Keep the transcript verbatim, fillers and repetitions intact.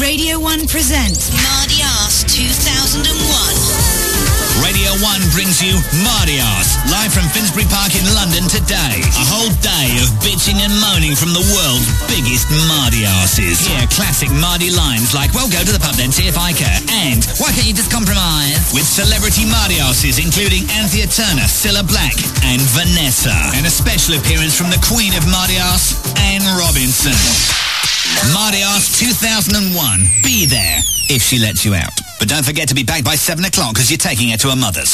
Radio one presents Mardy Arse two thousand one. Radio one brings you Mardy Arse, live from Finsbury Park in London today. A whole day of bitching and moaning from the world's biggest Mardy Arses. Hear classic Mardy lines like, well, go to the pub then, see if I care. And, why can't you just compromise? With celebrity Mardy Arses, including Anthea Turner, Cilla Black, and Vanessa. And a special appearance from the Queen of Mardy Arse, Anne Robinson. Mardy Arse two thousand one. Be there if she lets you out. But don't forget to be back by seven o'clock because you're taking her to her mother's.